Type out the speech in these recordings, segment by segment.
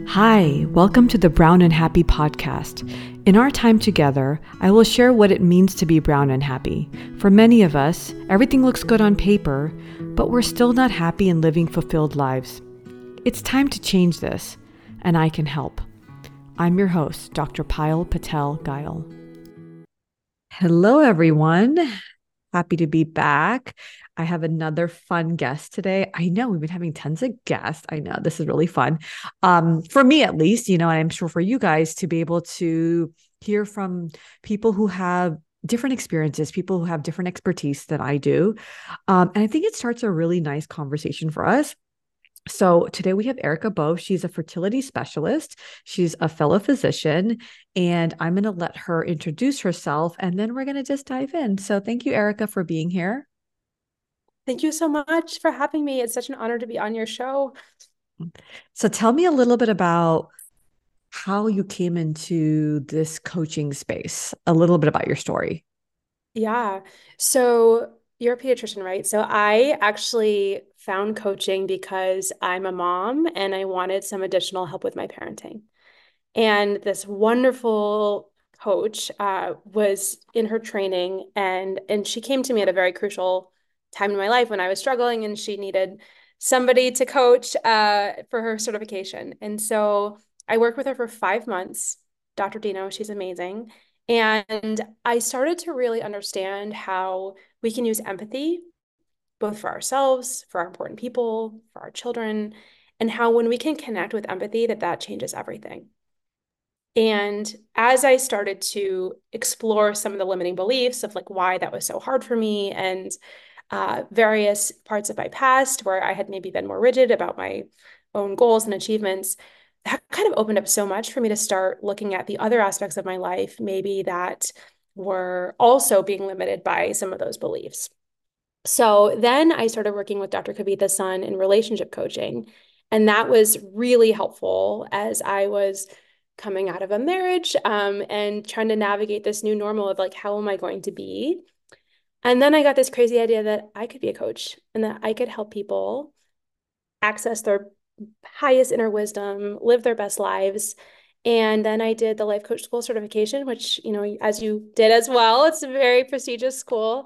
Hi, welcome to the Brown and Happy podcast. In our time together, I will share what it means to be brown and happy. For many of us, everything looks good on paper, but we're still not happy and living fulfilled lives. It's time to change this, and I can help. I'm your host, Dr. Payal Patel Gail. Hello, everyone. Happy to be back. I have another fun guest today. I know we've been having tons of guests. I know this is really fun. For me, at least, and I'm sure for you guys to be able to hear from people who have different experiences, people who have different expertise than I do. And I think it starts a really nice conversation for us. So today we have Erica Bowe. She's a fertility specialist. She's a fellow physician, and I'm going to let her introduce herself, and then we're going to just dive in. So thank you, Erica, for being here. Thank you so much for having me. It's such an honor to be on your show. So tell me a little bit about how you came into this coaching space, a little bit about your story. Yeah. So you're a pediatrician, right? So I actually found coaching because I'm a mom and I wanted some additional help with my parenting. And this wonderful coach was in her training, and she came to me at a very crucial time in my life when I was struggling and she needed somebody to coach for her certification. And so I worked with her for 5 months. Dr. Dino, she's amazing. And I started to really understand how we can use empathy both for ourselves, for our important people, for our children, and how when we can connect with empathy, that changes everything. And as I started to explore some of the limiting beliefs of like why that was so hard for me and various parts of my past where I had maybe been more rigid about my own goals and achievements, that kind of opened up so much for me to start looking at the other aspects of my life, maybe that were also being limited by some of those beliefs. So then I started working with Dr. Kavitha Sun in relationship coaching. And that was really helpful as I was coming out of a marriage and trying to navigate this new normal of like, how am I going to be? And then I got this crazy idea that I could be a coach and that I could help people access their highest inner wisdom, live their best lives. And then I did the life coach school certification, which, as you did as well, it's a very prestigious school.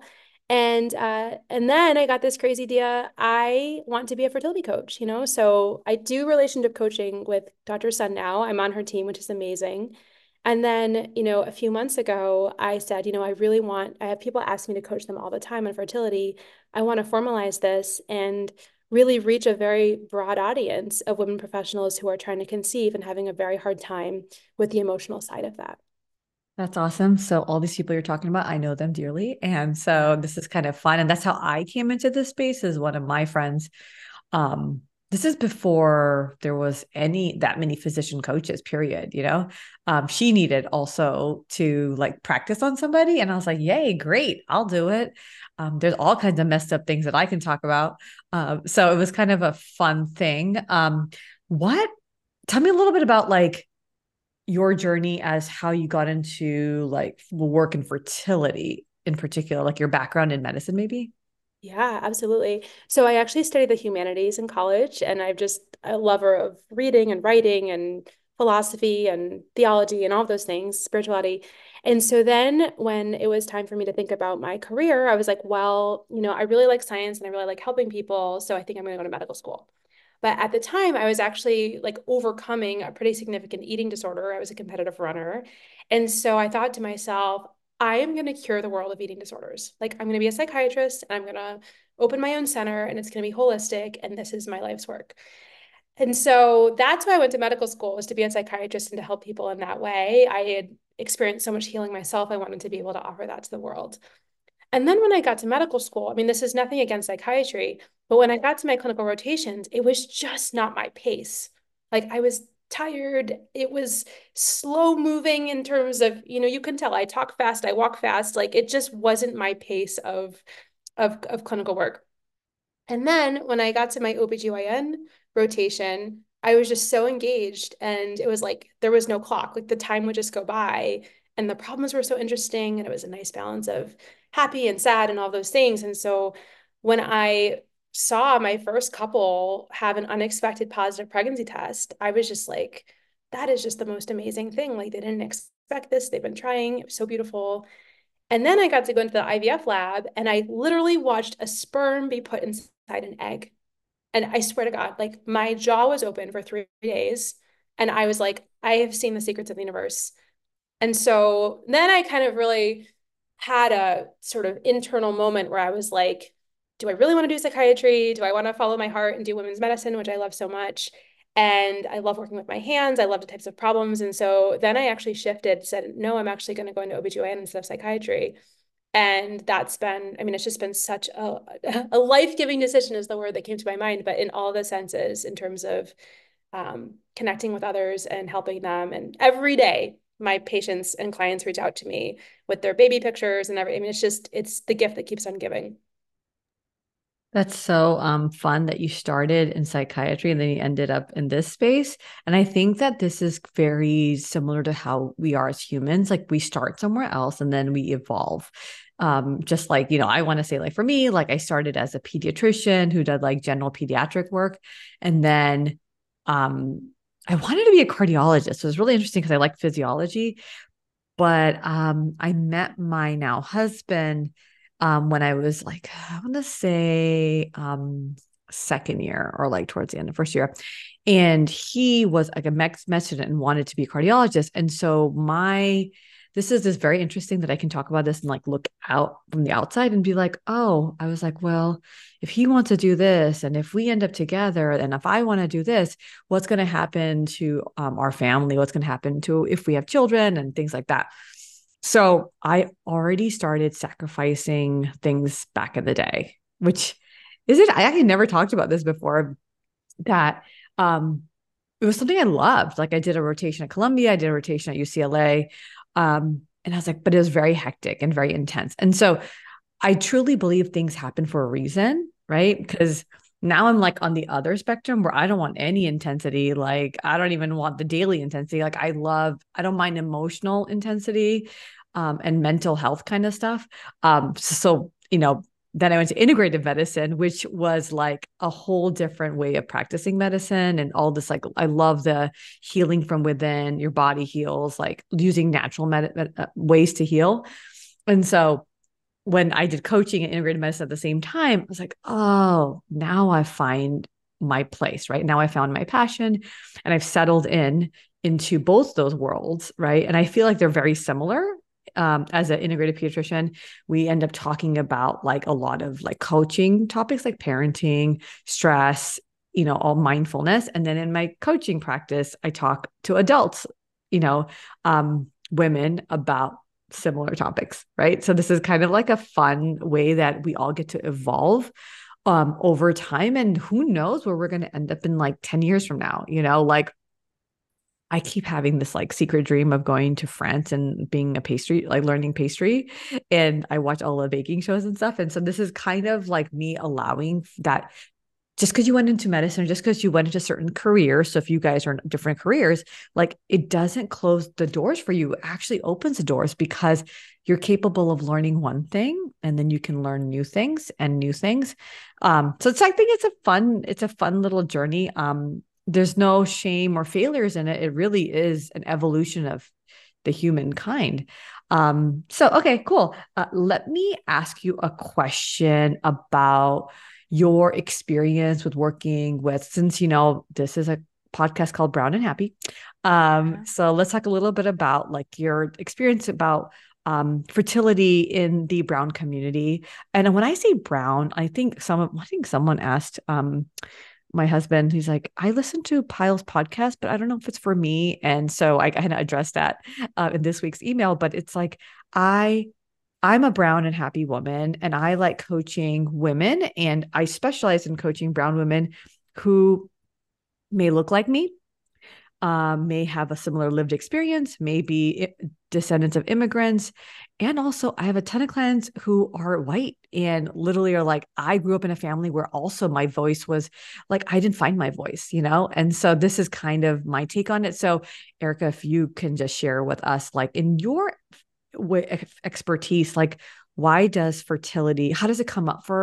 And then I got this crazy idea. I want to be a fertility coach. So I do relationship coaching with Dr. Sun now. I'm on her team, which is amazing. And then, a few months ago, I said, I have people ask me to coach them all the time on fertility. I want to formalize this and really reach a very broad audience of women professionals who are trying to conceive and having a very hard time with the emotional side of that. That's awesome. So all these people you're talking about, I know them dearly. And so this is kind of fun. And that's how I came into this space as one of my friends. Um, this is before there was that many physician coaches, period. She needed also to like practice on somebody. And I was like, yay, great, I'll do it. There's all kinds of messed up things that I can talk about. So it was kind of a fun thing. What, tell me a little bit about like your journey as how you got into like work and fertility in particular, like your background in medicine, maybe? Yeah, absolutely. So I actually studied the humanities in college, and I'm just a lover of reading and writing and philosophy and theology and all of those things, spirituality. And so then when it was time for me to think about my career, I was like, well, I really like science and I really like helping people, so I think I'm going to go to medical school. But at the time, I was actually like overcoming a pretty significant eating disorder. I was a competitive runner. And so I thought to myself, I am going to cure the world of eating disorders. Like, I'm going to be a psychiatrist and I'm going to open my own center and it's going to be holistic. And this is my life's work. And so that's why I went to medical school, was to be a psychiatrist and to help people in that way. I had experienced so much healing myself. I wanted to be able to offer that to the world. And then when I got to medical school, I mean, this is nothing against psychiatry, but when I got to my clinical rotations, it was just not my pace. Like I was tired. It was slow moving in terms of, you can tell I talk fast, I walk fast. Like it just wasn't my pace of clinical work. And then when I got to my OBGYN rotation, I was just so engaged and it was like there was no clock. Like the time would just go by and the problems were so interesting and it was a nice balance of happy and sad and all those things. And so when I saw my first couple have an unexpected positive pregnancy test, I was just like, that is just the most amazing thing. Like they didn't expect this. They've been trying. It was so beautiful. And then I got to go into the IVF lab and I literally watched a sperm be put inside an egg. And I swear to God, like my jaw was open for 3 days. And I was like, I have seen the secrets of the universe. And so then I kind of really had a sort of internal moment where I was like, do I really want to do psychiatry? Do I want to follow my heart and do women's medicine, which I love so much? And I love working with my hands. I love the types of problems. And so then I actually shifted, said, no, I'm actually going to go into OBGYN instead of psychiatry. And that's been, I mean, it's just been such a life-giving decision is the word that came to my mind, but in all the senses, in terms of connecting with others and helping them. And every day, my patients and clients reach out to me with their baby pictures and everything. I mean, it's the gift that keeps on giving. That's so fun that you started in psychiatry and then you ended up in this space. And I think that this is very similar to how we are as humans. Like we start somewhere else and then we evolve. Just like, I want to say like for me, like I started as a pediatrician who did like general pediatric work. And then I wanted to be a cardiologist. So it was really interesting because I like physiology. But I met my now husband when I was like, I want to say second year or like towards the end of first year. And he was like a Mexican and wanted to be a cardiologist. And so this is very interesting that I can talk about this and like look out from the outside and be like, oh, I was like, well, if he wants to do this and if we end up together and if I want to do this, what's going to happen to our family? What's going to happen to if we have children and things like that? So I already started sacrificing things back in the day, which is it? I actually never talked about this before that it was something I loved. Like I did a rotation at Columbia, I did a rotation at UCLA. And I was like, but it was very hectic and very intense. And so I truly believe things happen for a reason, right? Because now I'm like on the other spectrum where I don't want any intensity. Like I don't even want the daily intensity. Like I don't mind emotional intensity, and mental health kind of stuff. Then I went to integrative medicine, which was like a whole different way of practicing medicine and all this. Like, I love the healing from within, your body heals, like using natural ways to heal. And so when I did coaching and integrative medicine at the same time, I was like, oh, now I find my place, right? Now I found my passion and I've settled into both those worlds, right? And I feel like they're very similar. As an integrative pediatrician, we end up talking about like a lot of like coaching topics like parenting, stress, all mindfulness. And then in my coaching practice, I talk to adults, women about similar topics, right? So this is kind of like a fun way that we all get to evolve over time. And who knows where we're going to end up in like 10 years from now, like I keep having this like secret dream of going to France and being a pastry, like learning pastry. And I watch all the baking shows and stuff. And so this is kind of like me allowing that just because you went into medicine, just because you went into certain careers. So if you guys are in different careers, like it doesn't close the doors for you. It actually opens the doors because you're capable of learning one thing and then you can learn new things and new things. I think it's a fun little journey. There's no shame or failures in it. It really is an evolution of the humankind. Okay, cool. Let me ask you a question about your experience with working with, since this is a podcast called Brown and Happy. So let's talk a little bit about like your experience about fertility in the brown community. And when I say brown, I think someone asked my husband, he's like, I listen to Pyle's podcast, but I don't know if it's for me. And so I kind of addressed that in this week's email, but it's like, I'm a brown and happy woman and I like coaching women and I specialize in coaching brown women who may look like me, may have a similar lived experience, may be descendants of immigrants. And also I have a ton of clients who are white and literally are like, I grew up in a family where also my voice was like, I didn't find my voice, And so this is kind of my take on it. So Erica, if you can just share with us, like in your expertise, like how does it come up for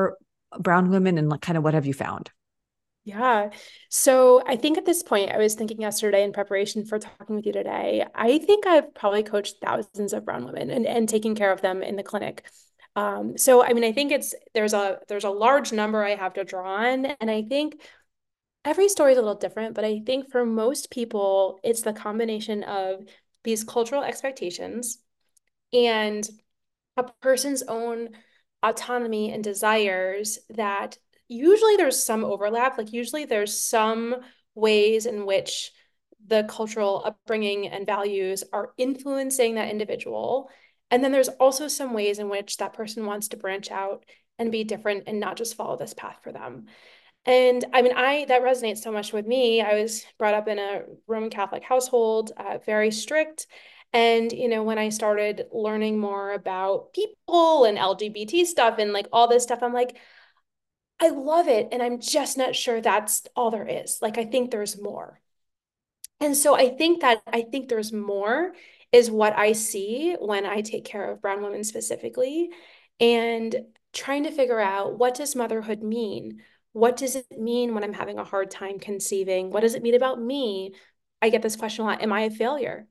brown women, and like kind of what have you found? Yeah. So I think at this point, I was thinking yesterday in preparation for talking with you today, I think I've probably coached thousands of brown women and taking care of them in the clinic. So I mean, I think there's a large number I have to draw on. And I think every story is a little different, but I think for most people, it's the combination of these cultural expectations and a person's own autonomy and desires that usually there's some overlap. Like, usually there's some ways in which the cultural upbringing and values are influencing that individual. And then there's also some ways in which that person wants to branch out and be different and not just follow this path for them. And I mean, I that resonates so much with me. I was brought up in a Roman Catholic household, very strict. And, when I started learning more about people and LGBT stuff and like all this stuff, I'm like, I love it. And I'm just not sure that's all there is. Like, I think there's more. And so I think there's more is what I see when I take care of brown women specifically, and trying to figure out, what does motherhood mean? What does it mean when I'm having a hard time conceiving? What does it mean about me? I get this question a lot. Am I a failure?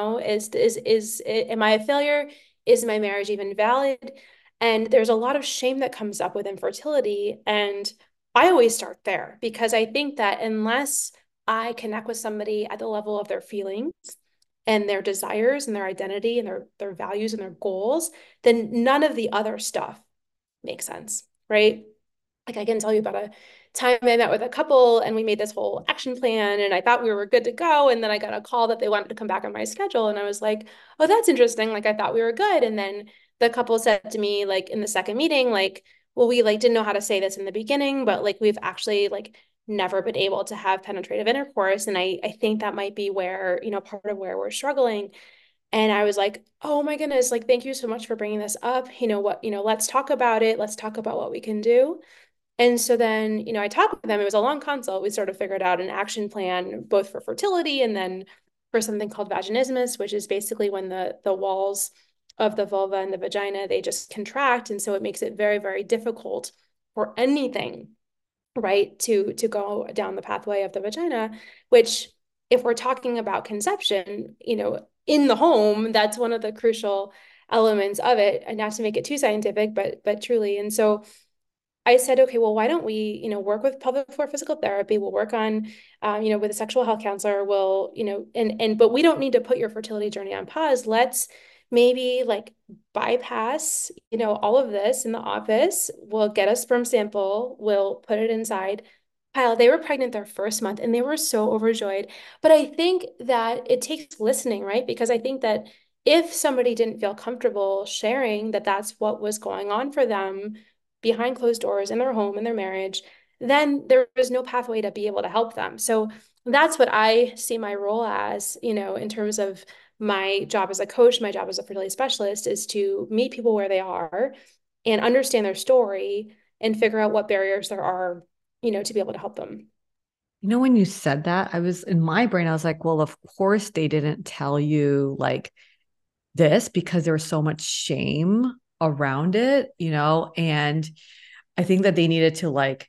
Am I a failure? Is my marriage even valid? And there's a lot of shame that comes up with infertility. And I always start there because I think that unless I connect with somebody at the level of their feelings and their desires and their identity and their values and their goals, then none of the other stuff makes sense, right? Like, I can tell you about a time I met with a couple and we made this whole action plan and I thought we were good to go. And then I got a call that they wanted to come back on my schedule. And I was like, oh, that's interesting. Like, I thought we were good. And then the couple said to me, like, in the second meeting, like, well, we like didn't know how to say this in the beginning, but like we've actually like never been able to have penetrative intercourse. And I think that might be where, part of where we're struggling. And I was like, oh my goodness, like, thank you so much for bringing this up. Let's talk about it. Let's talk about what we can do. And so then, I talked with them. It was a long consult. We sort of figured out an action plan, both for fertility and then for something called vaginismus, which is basically when the walls of the vulva and the vagina, they just contract. And so it makes it very, very difficult for anything, right, to go down the pathway of the vagina, which, if we're talking about conception, in the home, that's one of the crucial elements of it. And not to make it too scientific, but truly. And so I said, okay, well, why don't we, work with pelvic floor physical therapy? We'll work on, with a sexual health counselor. We'll, but we don't need to put your fertility journey on pause. Let's maybe like bypass, all of this in the office. We'll get a sperm sample. We'll put it inside. Kyle, they were pregnant their first month and they were so overjoyed. But I think that it takes listening, right? Because I think that if somebody didn't feel comfortable sharing that that's what was going on for them behind closed doors in their home, in their marriage, then there is no pathway to be able to help them. So that's what I see my role as, in terms of my job as a coach, my job as a fertility specialist, is to meet people where they are and understand their story and figure out what barriers there are, to be able to help them. When you said that, I was in my brain, I was like, well, of course they didn't tell you like this because there was so much shame around it, and I think that they needed to like,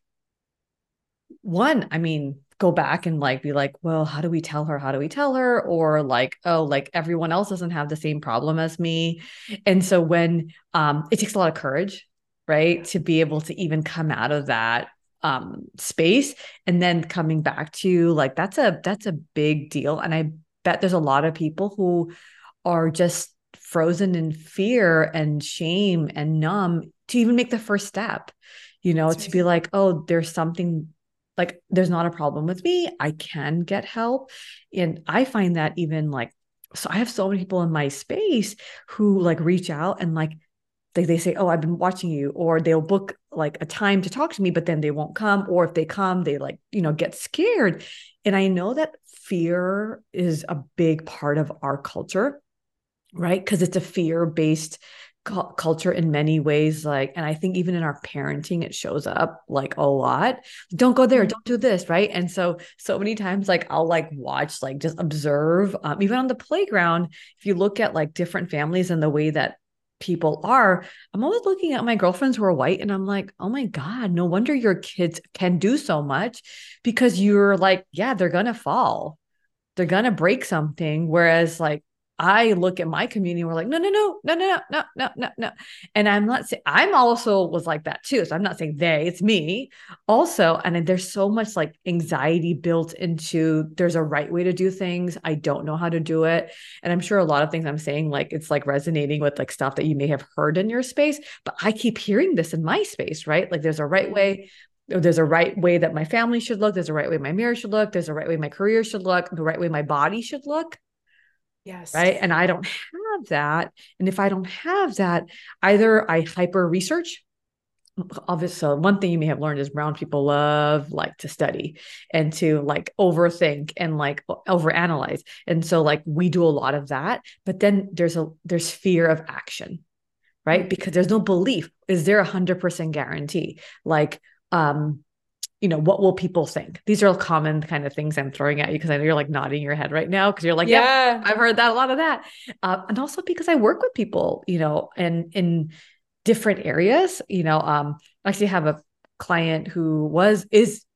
one, I mean, go back and like be like, well, how do we tell her? How do we tell her? Or like, oh, like everyone else doesn't have the same problem as me. And so when it takes a lot of courage, right, to be able to even come out of that space and then coming back to like that's a big deal. And I bet there's a lot of people who are just frozen in fear and shame and numb to even make the first step, That's to right. be like, oh, there's something, like there's not a problem with me. I can get help. And I find that even like, so I have so many people in my space who like reach out and like they say, oh, I've been watching you, or they'll book like a time to talk to me, but then they won't come. Or if they come, they like, get scared. And I know that fear is a big part of our culture, right? Because it's a fear-based culture in many ways. Like, and I think even in our parenting, it shows up like a lot. Don't go there, Mhm. don't do this, right? And so many times, like I'll like watch, like just observe, even on the playground. If you look at like different families and the way that people are, I'm always looking at my girlfriends who are white and I'm like, oh my God, no wonder your kids can do so much, because you're like, yeah, they're going to fall. They're going to break something. Whereas like, I look at my community and we're like, no, no, no, no, no, no, no, no, no, no. And I'm not saying, I'm also was like that too. So I'm not saying they, it's me also. And there's so much like anxiety built into, there's a right way to do things. I don't know how to do it. And I'm sure a lot of things I'm saying, like, it's like resonating with like stuff that you may have heard in your space, but I keep hearing this in my space, right? Like there's a right way. There's a right way that my family should look. There's a right way my marriage should look. There's a right way my career should look, the right way my body should look. Yes. Right. And I don't have that. And if I don't have that, either I hyper research. Obviously, so one thing you may have learned is brown people love like to study and to like overthink and like overanalyze. And so like we do a lot of that, but then there's fear of action, right? Because there's no belief. Is there 100% guarantee? Like, what will people think? These are common kind of things I'm throwing at you, because I know you're like nodding your head right now because you're like, yep, Yeah. I've heard that, a lot of that. And also because I work with people, and in different areas, I actually have a client who was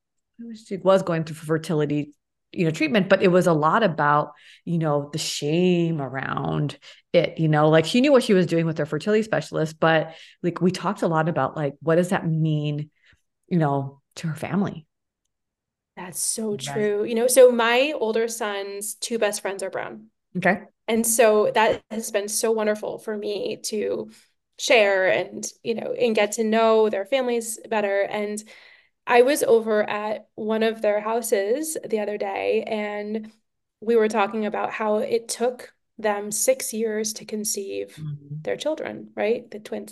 going through fertility, treatment, but it was a lot about, the shame around it, like she knew what she was doing with her fertility specialist, but like we talked a lot about like, what does that mean, to her family. That's so Right. true. So my older son's two best friends are brown. Okay. And so that has been so wonderful for me to share and get to know their families better. And I was over at one of their houses the other day, and we were talking about how it took them 6 years to conceive Mm-hmm. their children, right? The twins.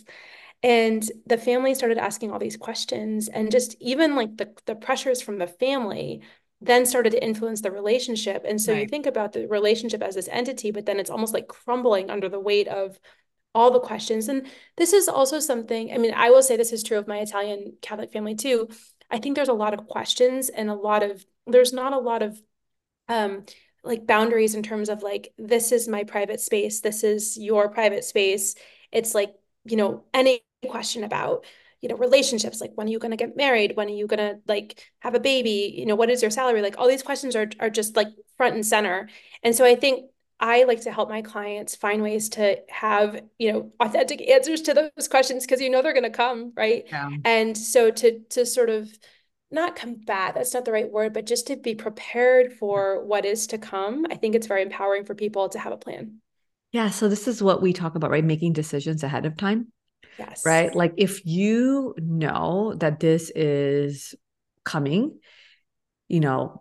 And the family started asking all these questions, and just even like the pressures from the family then started to influence the relationship. And so you Right. think about the relationship as this entity, but then it's almost like crumbling under the weight of all the questions. And this is also something, I mean, I will say this is true of my Italian Catholic family too. I think there's a lot of questions and there's not a lot of um like boundaries in terms of like, this is my private space, this is your private space. It's like, any question about, relationships, like when are you going to get married, when are you going to like have a baby, what is your salary, like all these questions are just like front and center. And so I think I like to help my clients find ways to have, authentic answers to those questions, because they're going to come, right? Yeah. And so to sort of not combat, that's not the right word, but just to be prepared for what is to come. I think it's very empowering for people to have a plan. Yeah. So this is what we talk about, right? Making decisions ahead of time, Yes. right? Like if you know that this is coming, you know,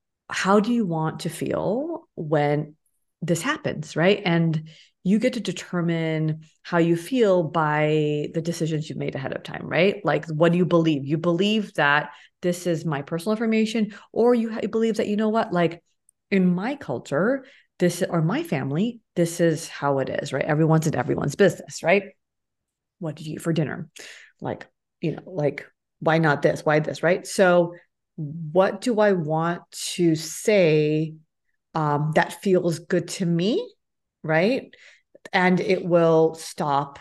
how do you want to feel when this happens, right? And you get to determine how you feel by the decisions you've made ahead of time, right? Like, what do you believe? You believe that this is my personal information, or you believe that, what, like in my culture, this, or my family, this is how it is, right? Everyone's in everyone's business, right? What did you eat for dinner? Like, like, why not this? Why this, right? So, what do I want to say that feels good to me, right? And it will stop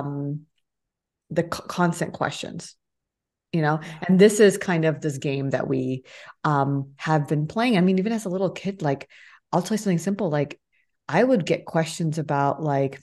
the constant questions, Yeah. and this is kind of this game that we have been playing. I mean, even as a little kid, like, I'll tell you something simple, like I would get questions about like,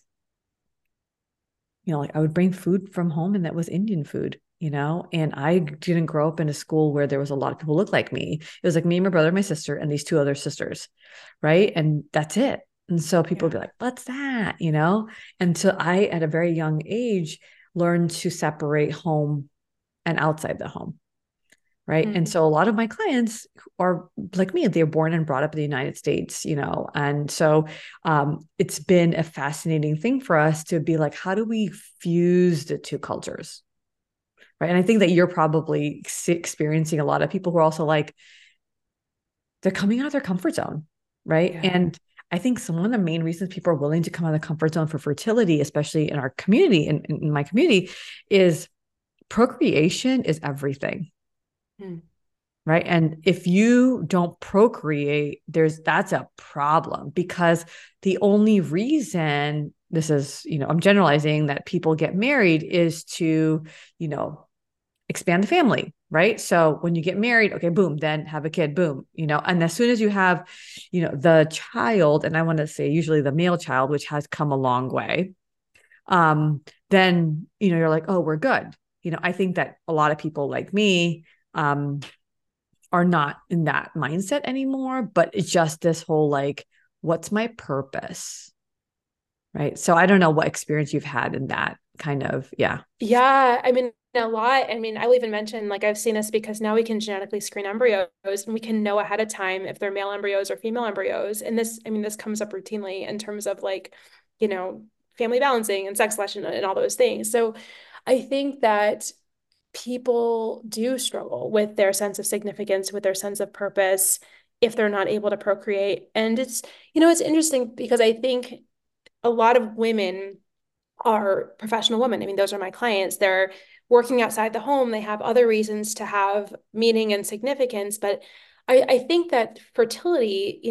like I would bring food from home and that was Indian food, and I didn't grow up in a school where there was a lot of people look like me. It was like me, my brother, my sister, and these two other sisters, right? And that's it. And so people would Yeah. be like, what's that? And so I, at a very young age, learned to separate home and outside the home. Right. And Mm. so a lot of my clients are like me, they're born and brought up in the United States, and so it's been a fascinating thing for us to be like, how do we fuse the two cultures? Right. And I think that you're probably experiencing a lot of people who are also like, they're coming out of their comfort zone. Right. Yeah. And I think some of the main reasons people are willing to come out of the comfort zone for fertility, especially in our community, in my community, is procreation is everything. Mm. Right. And if you don't procreate, that's a problem, because the only reason this is, I'm generalizing, that people get married is to, expand the family, right? So when you get married, okay, boom, then have a kid, boom, and as soon as you have, the child, and I want to say usually the male child, which has come a long way, then, you're like, oh, we're good. I think that a lot of people like me, are not in that mindset anymore, but it's just this whole like, what's my purpose? Right. So I don't know what experience you've had in that kind of, yeah. Yeah, I mean, a lot. I mean, I will even mention, like, I've seen this because now we can genetically screen embryos and we can know ahead of time if they're male embryos or female embryos. And this, I mean, this comes up routinely in terms of like, you know, family balancing and sex selection and all those things. So I think that people do struggle with their sense of significance, with their sense of purpose, if they're not able to procreate. And it's interesting because I think a lot of women are professional women. I mean, those are my clients. They're working outside the home. They have other reasons to have meaning and significance. But I think that fertility,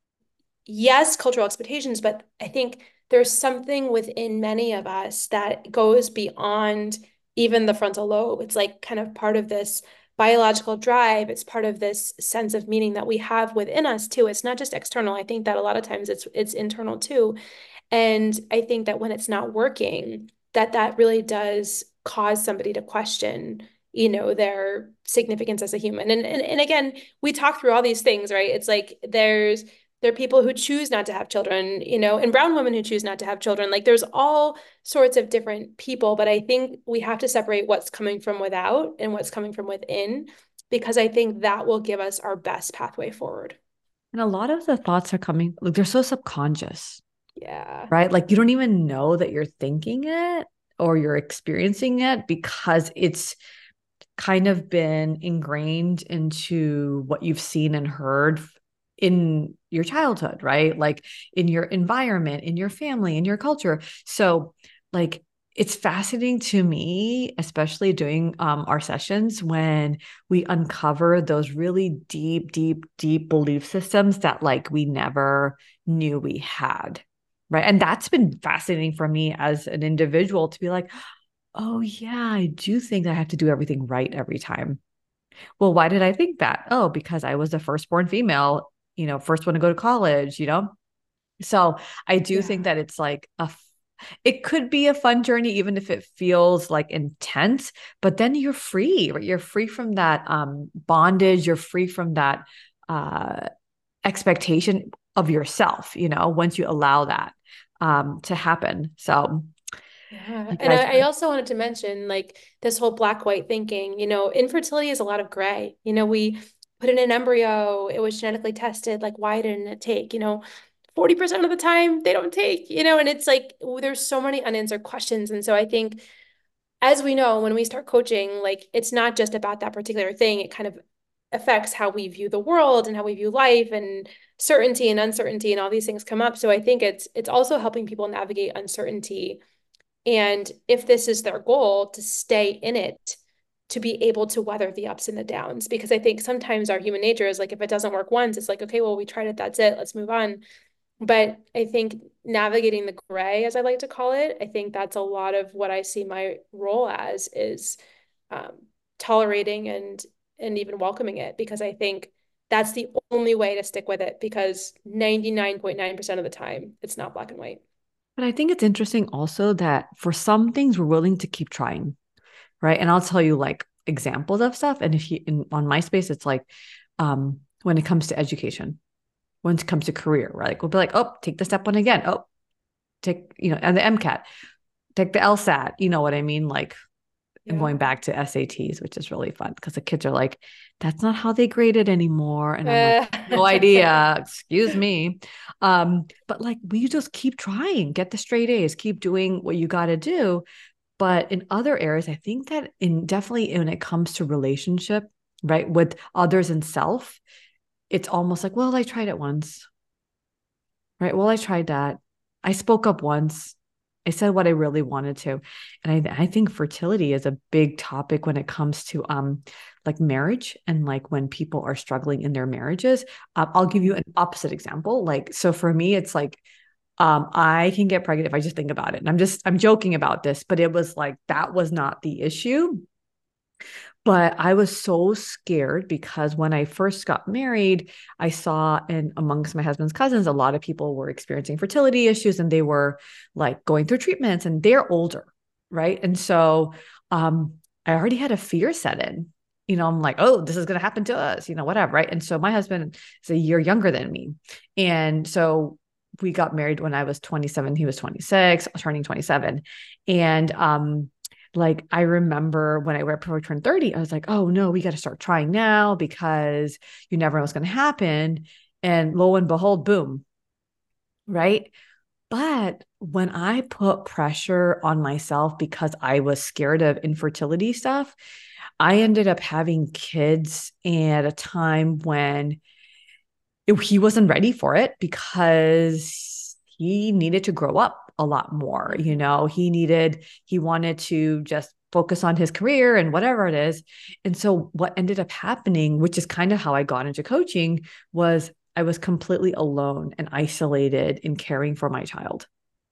yes, cultural expectations, but I think there's something within many of us that goes beyond even the frontal lobe. It's like kind of part of this biological drive. It's part of this sense of meaning that we have within us too. It's not just external. I think that a lot of times it's internal too. And I think that when it's not working, that really does cause somebody to question, their significance as a human. And again, we talk through all these things, right? It's like there are people who choose not to have children, and brown women who choose not to have children. Like there's all sorts of different people, but I think we have to separate what's coming from without and what's coming from within, because I think that will give us our best pathway forward. And a lot of the thoughts are coming, like they're so subconscious, Yeah. right? Like you don't even know that you're thinking it or you're experiencing it because it's kind of been ingrained into what you've seen and heard in your childhood, right? Like in your environment, in your family, in your culture. So, like, it's fascinating to me, especially doing our sessions when we uncover those really deep, deep, deep belief systems that like we never knew we had. Right. And that's been fascinating for me as an individual to be like, oh, yeah, I do think that I have to do everything right every time. Well, why did I think that? Oh, because I was the firstborn female, first one to go to college. So I do think Yeah. that it's like it could be a fun journey, even if it feels like intense, but then you're free, right? You're free from that bondage. You're free from that uh, expectation of yourself, once you allow that to happen. So Yeah. you And guys, I also wanted to mention like this whole black white thinking, infertility is a lot of gray. We put in an embryo, it was genetically tested, like why didn't it take? 40% of the time they don't take, and it's like there's so many unanswered questions. And so I think as we know, when we start coaching, like it's not just about that particular thing. It kind of affects how we view the world and how we view life and certainty and uncertainty and all these things come up. So I think it's also helping people navigate uncertainty and if this is their goal, to stay in it, to be able to weather the ups and the downs. Because I think sometimes our human nature is like, if it doesn't work once, it's like, okay, well, we tried it, that's it, let's move on. But I think navigating the gray, as I like to call it, I think that's a lot of what I see my role as is um, tolerating and even welcoming it because I think that's the only way to stick with it because 99.9% of the time it's not black and white. but I think it's interesting also that for some things we're willing to keep trying, right? And I'll tell you like examples of stuff. And if you on MySpace, it's like when it comes to education, when it comes to career, right? Like we'll be like, oh, take the step one again. Oh, take, and the MCAT, take the LSAT, you know what I mean? Like and Yeah. going back to SATs, which is really fun because the kids are like, that's not how they grade it anymore. And I'm like, Uh, no idea. Excuse me. But like we just keep trying, get the straight A's, keep doing what you got to do. But in other areas, I think that in definitely when it comes to relationship, right, with others and self, it's almost like, well, I tried it once, right? Well, I tried that. I spoke up once. I said what I really wanted to. And I think fertility is a big topic when it comes to like marriage and like when people are struggling in their marriages. I'll give you an opposite example. Like, so for me, it's like I can get pregnant if I just think about it. And I'm joking about this, but it was like, that was not the issue. But I was so scared because when I first got married, I saw in amongst my husband's cousins, a lot of people were experiencing fertility issues and they were like going through treatments and they're older. Right. And so I already had a fear set in. I'm like, oh, this is going to happen to us, whatever. Right. And so my husband is a year younger than me. And so we got married when I was 27. He was 26, turning 27. And like I remember when I right before I turned 30, I was like, oh no, we got to start trying now because you never know what's going to happen. And lo and behold, boom. Right. But when I put pressure on myself because I was scared of infertility stuff, I ended up having kids at a time when he wasn't ready for it because he needed to grow up a lot more. He wanted to just focus on his career and whatever it is. And so what ended up happening, which is kind of how I got into coaching, was I was completely alone and isolated in caring for my child.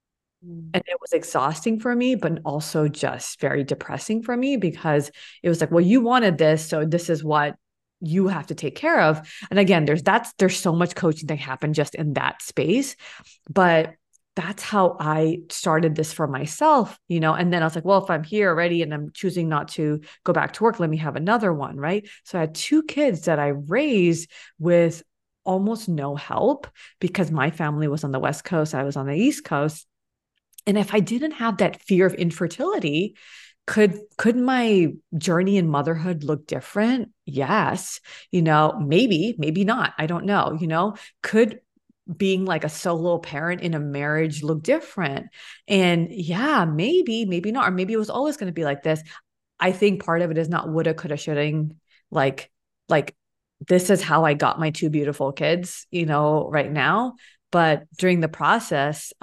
And it was exhausting for me, but also just very depressing for me because it was like, well, you wanted this, so this is what you have to take care of. And again, there's so much coaching that happened just in that space, but that's how I started this for myself, and then I was like, well, if I'm here already and I'm choosing not to go back to work, let me have another one, right? So I had two kids that I raised with almost no help because my family was on the West Coast, I was on the East Coast. And if I didn't have that fear of infertility, could my journey in motherhood look different? Yes. Maybe not. I don't know. Could being like a solo parent in a marriage look different? And yeah, maybe not. Or maybe it was always going to be like this. I think part of it is not woulda, coulda, shoulda. Like this is how I got my two beautiful kids, right now. But during the process,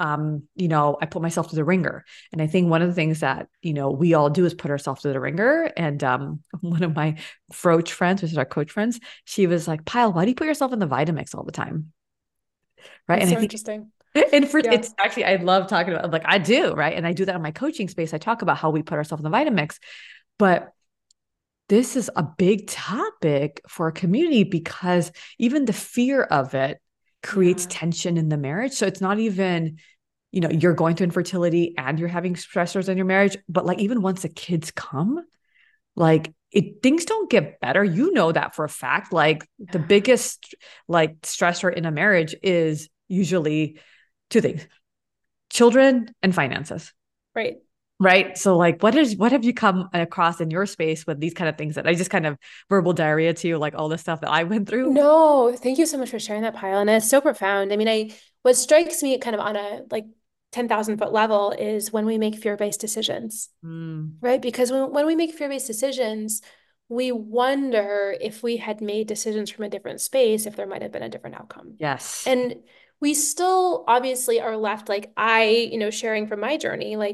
I put myself through the ringer. And I think one of the things that, we all do is put ourselves through the ringer. And one of my Froach friends, which is our coach friends, she was like, Pyle, why do you put yourself in the Vitamix all the time? Right. That's And I so think interesting. Yeah. it's actually, I love talking about, like, I do. Right. And I do that in my coaching space. I talk about how we put ourselves in the Vitamix. But this is a big topic for a community because even the fear of it creates Yeah. tension in the marriage. So it's not even, you're going through infertility and you're having stressors in your marriage, but like even once the kids come, like things don't get better. You know that for a fact. Like the Yeah. biggest like stressor in a marriage is usually two things: children and finances. Right. Right. So like what have you come across in your space with these kind of things that I just kind of verbal diarrhea to you, like all the stuff that I went through? No, thank you so much for sharing that, Pyle. And it's so profound. I mean, what strikes me kind of on a like 10,000 foot level is when we make fear-based decisions, Mm, right? Because when we make fear-based decisions, we wonder if we had made decisions from a different space, if there might have been a different outcome. yes. And we still obviously are left like sharing from my journey, like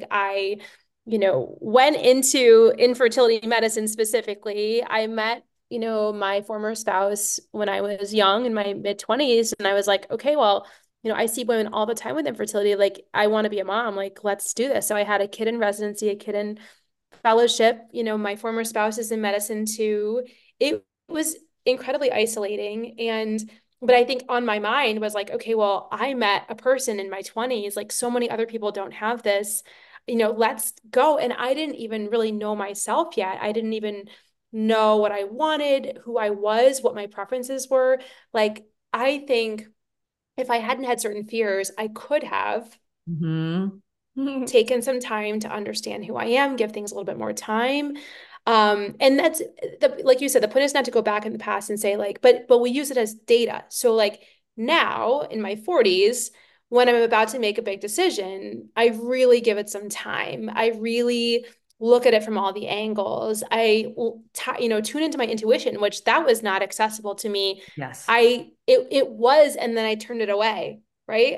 went into infertility medicine specifically. I met, my former spouse when I was young in my mid 20s. And I was like, okay, well, I see women all the time with infertility. Like, I want to be a mom. Like, let's do this. So I had a kid in residency, a kid in fellowship. My former spouse is in medicine too. It was incredibly isolating. But I think on my mind was like, okay, well, I met a person in my 20s. Like, so many other people don't have this. Let's go. And I didn't even really know myself yet. I didn't even know what I wanted, who I was, what my preferences were. Like, I think if I hadn't had certain fears, I could have Hmm. taken some time to understand who I am, give things a little bit more time. And that's like you said, the point is not to go back in the past and say like, but we use it as data. So like now in my 40s, when I'm about to make a big decision, I really give it some time. I really look at it from all the angles. Tune into my intuition, which that was not accessible to me. Yes. It was, and then I turned it away. right?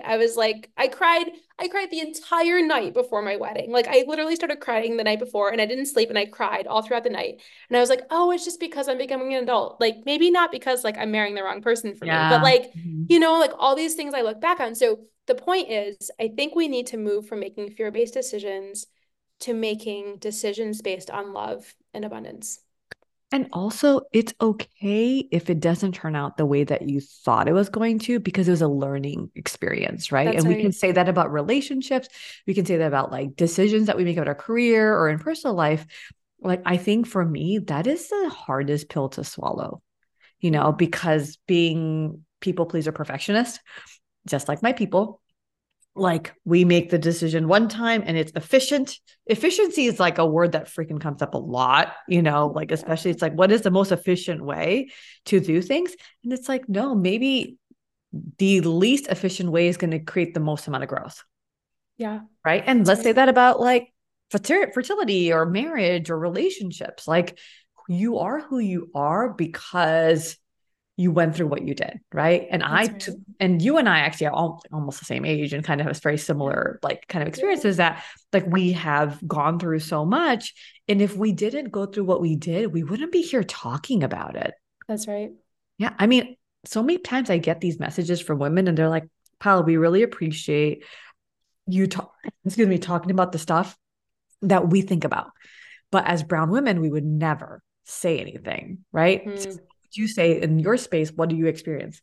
I cried the entire night before my wedding. Like I literally started crying the night before and I didn't sleep and I cried all throughout the night. And I was like, oh, it's just because I'm becoming an adult. Like maybe not because like I'm marrying the wrong person for me, but Yeah. like, Mhm. like all these things I look back on. So the point is, I think we need to move from making fear-based decisions to making decisions based on love and abundance. And also, it's okay if it doesn't turn out the way that you thought it was going to, because it was a learning experience, right? That's And we can right. say that about relationships. We can say that about like decisions that we make about our career or in personal life. Like, I think for me, that is the hardest pill to swallow, Mm. because being people pleaser perfectionist, just like my people, like we make the decision one time and it's efficient. Efficiency is like a word that freaking comes up a lot, like especially Yeah. it's like, what is the most efficient way to do things? And it's like, no, maybe the least efficient way is going to create the most amount of growth. Yeah, Right. And that's let's say right. that about like fertility or marriage or relationships. Like you are who you are because you went through what you did, right? And That's right. and you and I actually are almost the same age and kind of have very Yeah. similar like kind of Yeah. experiences, that like we have gone through so much. And if we didn't go through what we did, we wouldn't be here talking about it. That's right. Yeah. I mean, so many times I get these messages from women and they're like, Paula, we really appreciate you talking about the stuff that we think about. But as brown women, we would never say anything, right? So Mm. you say in your space, what do you experience?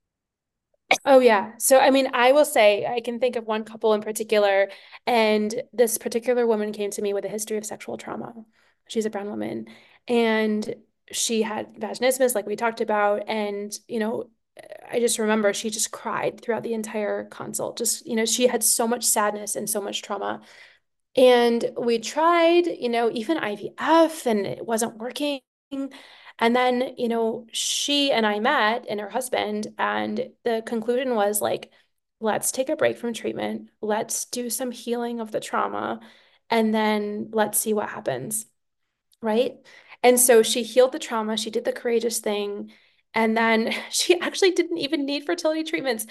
Oh, yeah. So, I mean, I will say I can think of one couple in particular, and this particular woman came to me with a history of sexual trauma. She's a brown woman, and she had vaginismus, like we talked about. And, I just remember she just cried throughout the entire consult. Just, she had so much sadness and so much trauma. And we tried, even IVF, and it wasn't working. And then, she and I met and her husband, and the conclusion was like, let's take a break from treatment. Let's do some healing of the trauma, and then let's see what happens. Right. And so she healed the trauma. She did the courageous thing. And then she actually didn't even need fertility treatments.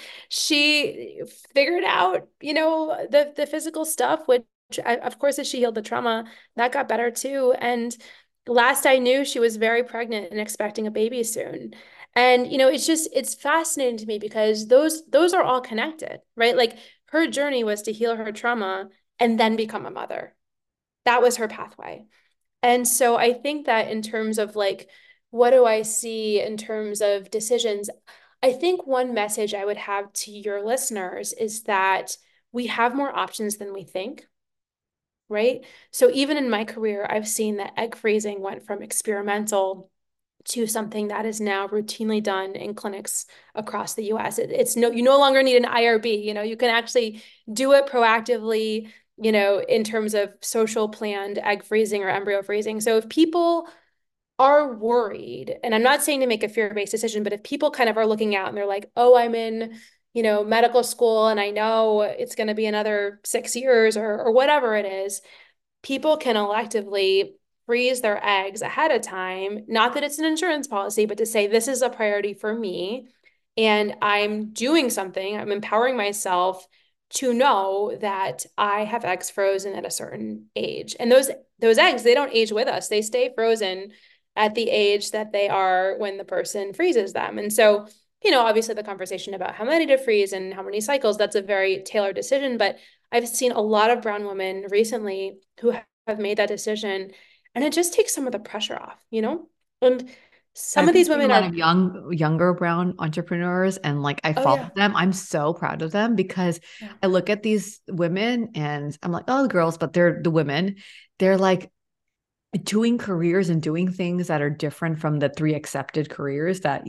She figured out, the physical stuff, which of course, as she healed the trauma, that got better too. And last I knew, she was very pregnant and expecting a baby soon. And, it's fascinating to me because those are all connected, right? Like her journey was to heal her trauma and then become a mother. That was her pathway. And so I think that in terms of like, what do I see in terms of decisions? I think one message I would have to your listeners is that we have more options than we think, right? So even in my career, I've seen that egg freezing went from experimental to something that is now routinely done in clinics across the US. It's no, you no longer need an IRB, you can actually do it proactively, in terms of social planned egg freezing or embryo freezing. So if people are worried, and I'm not saying to make a fear-based decision, but if people kind of are looking out and they're like, oh, I'm in, medical school and I know it's going to be another 6 years or whatever it is, people can electively freeze their eggs ahead of time. Not that it's an insurance policy, but to say, this is a priority for me. And I'm doing something, I'm empowering myself to know that I have eggs frozen at a certain age. And those eggs, they don't age with us. They stay frozen at the age that they are when the person freezes them. And so, obviously the conversation about how many to freeze and how many cycles, that's a very tailored decision. But I've seen a lot of brown women recently who have made that decision, and it just takes some of the pressure off. And some I've of been these seeing a women lot are, of younger brown entrepreneurs, and like I oh follow yeah, them. I'm so proud of them because yeah, I look at these women and I'm like, oh, the girls, but they're the women. They're like doing careers and doing things that are different from the three accepted careers that,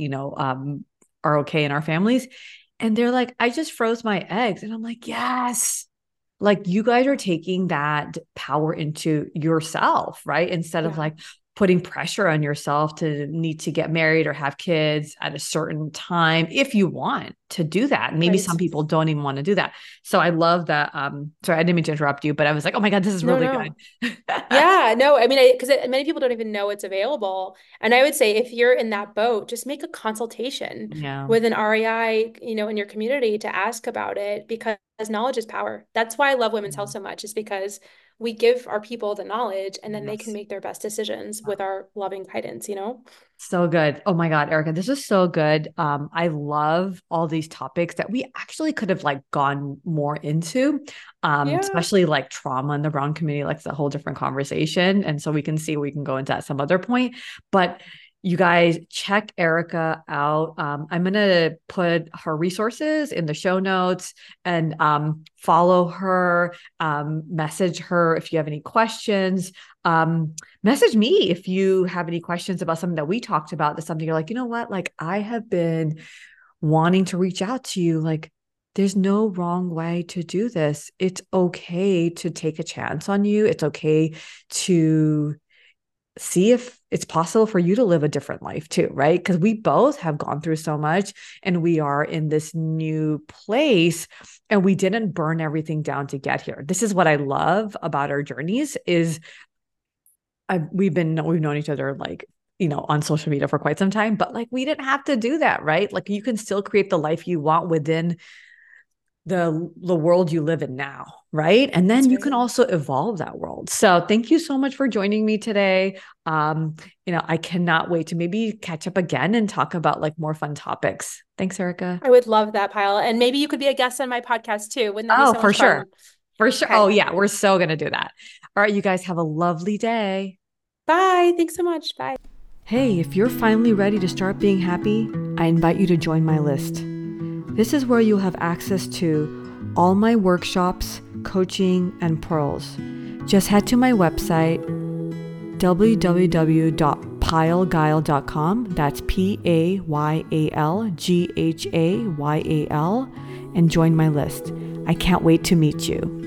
are okay in our families. And they're like, I just froze my eggs. And I'm like, yes. Like you guys are taking that power into yourself, right? Instead of yeah, like, putting pressure on yourself to need to get married or have kids at a certain time if you want to do that. And maybe some people don't even want to do that. So I love that. Sorry, I didn't mean to interrupt you, but I was like, oh my God, this is really good. Yeah, no, I mean, because many people don't even know it's available. And I would say if you're in that boat, just make a consultation with an REI, in your community to ask about it, because knowledge is power. That's why I love Women's Health so much, is because we give our people the knowledge and then they can make their best decisions with our loving guidance, So good. Oh my God, Erica, this is so good. I love all these topics that we actually could have gone more into, especially like trauma in the brown community, like it's a whole different conversation. And so we can see, we can go into at some other point, but you guys check Erica out. I'm going to put her resources in the show notes and follow her, message her if you have any questions. Message me if you have any questions about something that we talked about. That's something you're like, you know what? Like I have been wanting to reach out to you. Like there's no wrong way to do this. It's okay to take a chance on you. It's okay to see if it's possible for you to live a different life too, right? Because we both have gone through so much and we are in this new place and we didn't burn everything down to get here. This is what I love about our journeys is we've known each other on social media for quite some time, but we didn't have to do that, right? Like you can still create the life you want within the world you live in now, right? And then you can also evolve that world. So thank you so much for joining me today. I cannot wait to maybe catch up again and talk about more fun topics. Thanks, Erica. I would love that, Payal. And maybe you could be a guest on my podcast too. Wouldn't that be so much fun? For sure. Okay. Oh yeah, we're so going to do that. All right, you guys have a lovely day. Bye. Thanks so much. Bye. Hey, if you're finally ready to start being happy, I invite you to join my list. This is where you'll have access to all my workshops, coaching, and pearls. Just head to my website, www.payalghayal.com. That's PAYALGHAYAL, and join my list. I can't wait to meet you.